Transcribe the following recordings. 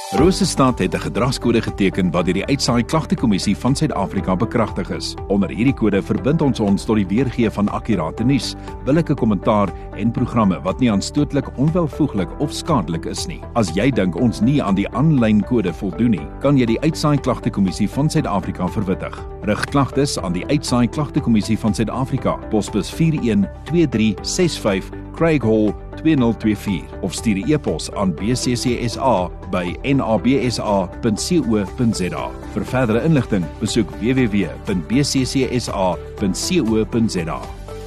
Rosestad het 'n gedragskode geteken wat deur die Uitsaai Klagtekommissie van Suid-Afrika bekragtig is. Onder hierdie kode verbind ons tot die weergee van akkurate nuus, billike kommentaar en programme wat nie aanstootlik, onwelvoeglik of skadelik is nie. As jy dink ons nie aan die aanlyn kode voldoen nie, kan jy die Uitsaai Klagtekommissie van Suid-Afrika verwittig. Rig klagtes aan die Uitsaai Klagtekommissie van Suid-Afrika, posbus 412365 Craig Hall 2024 of stuur 'n e-pos aan bccsa@nabsa.co.za. Vir verdere inligting, besoek www.bccsa.co.za.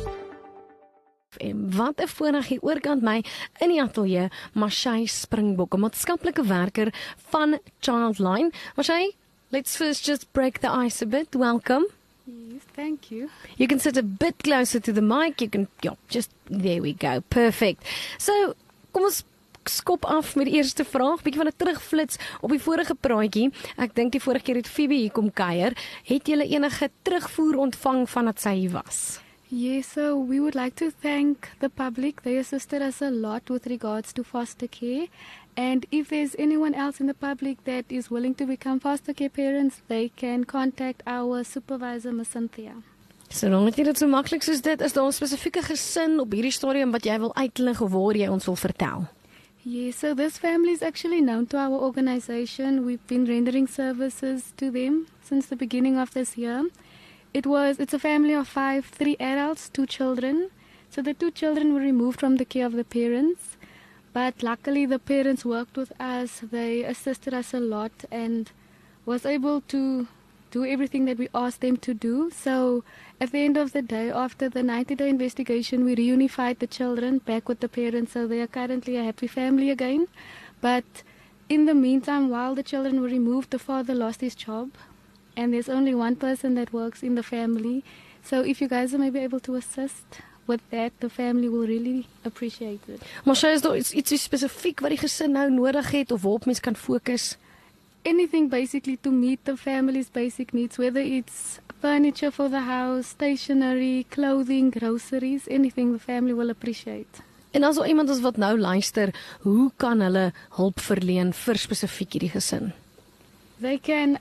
Wat 'n voorreg hier oorkant my in die ateljee, Mashay Springbok, 'n maatskaplike werker van Childline. Mashay, let's first just break the ice a bit. Welcome. Yes, thank you. You can sit a bit closer to the mic. You can, just, there we go. Perfect. So, kom ons skop af met die eerste vraag. Bietjie van 'n terugflits op die vorige praatjie. Ek dink die vorige keer het Phoebe hier kom kuier. Het julle enige terugvoer ontvang vandat sy hier was? Yes, so we would like to thank the public. They assisted us a lot with regards to foster care. And if there's anyone else in the public that is willing to become foster care parents, they can contact our supervisor, Ms. Cynthia. So dan het jy dit so maklik soos dit, is daar 'n spesifieke gesin op hierdie stadium wat jy wil uitlig of waar jy ons wil vertel? Yes, so this family is actually known to our organization. We've been rendering services to them since the beginning of this year. It's a family of 5, 3 adults, 2 children. So the 2 children were removed from the care of the parents. But luckily the parents worked with us. They assisted us a lot and was able to do everything that we asked them to do. So at the end of the day, after the 90-day investigation, we reunified the children back with the parents. So they are currently a happy family again. But in the meantime, while the children were removed, the father lost his job. And there's only one person that works in the family. So if you guys are maybe able to assist with that, the family will really appreciate it. Maar sy is daar iets spesifiek wat die gesin nou nodig het of waarop mens kan fokus? Anything basically to meet the family's basic needs, whether it's furniture for the house, stationery, clothing, groceries, anything the family will appreciate. En as iemand is wat nou luister, hoe kan hulle hulp verleen vir spesifiek hierdie gesin? They can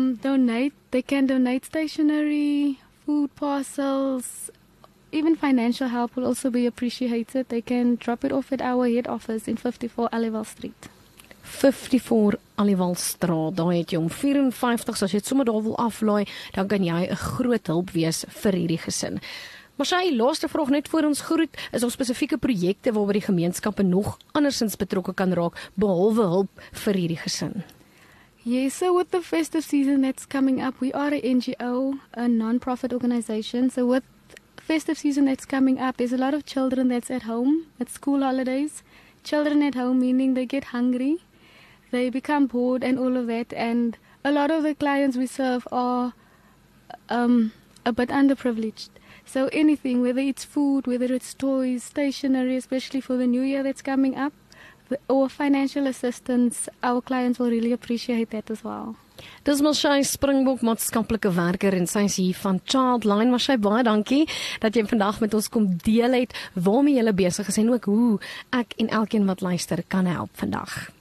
donate stationery, food parcels, even financial help will also be appreciated. They can drop it off at our head office in 54 Aliwal Street. 54 Aliwal Straat, daar het jy om 54, so as jy het sommer daar wil aflaai, dan kan jy 'n groot hulp wees vir hierdie gesin. Maar sy laaste vraag net voor ons groet, is daar spesifieke projekte waarby die gemeenskappe nog andersins betrokke kan raak, behalwe hulp vir hierdie gesin? Yes, so with the festive season that's coming up, we are a NGO, a non-profit organization. So with festive season that's coming up, there's a lot of children that's at home, at school holidays. Children at home, meaning they get hungry, they become bored and all of that. And a lot of the clients we serve are a bit underprivileged. So anything, whether it's food, whether it's toys, stationery, especially for the new year that's coming up, or financial assistance, our clients will really appreciate that as well. Dis Mashay Springbok, maatskaplike werker en sy is hier van Childline. Mashay, baie dankie dat jy vandag met ons kom deel het waarmee jy besig is en ook hoe ek en elkeen wat luister kan help vandag.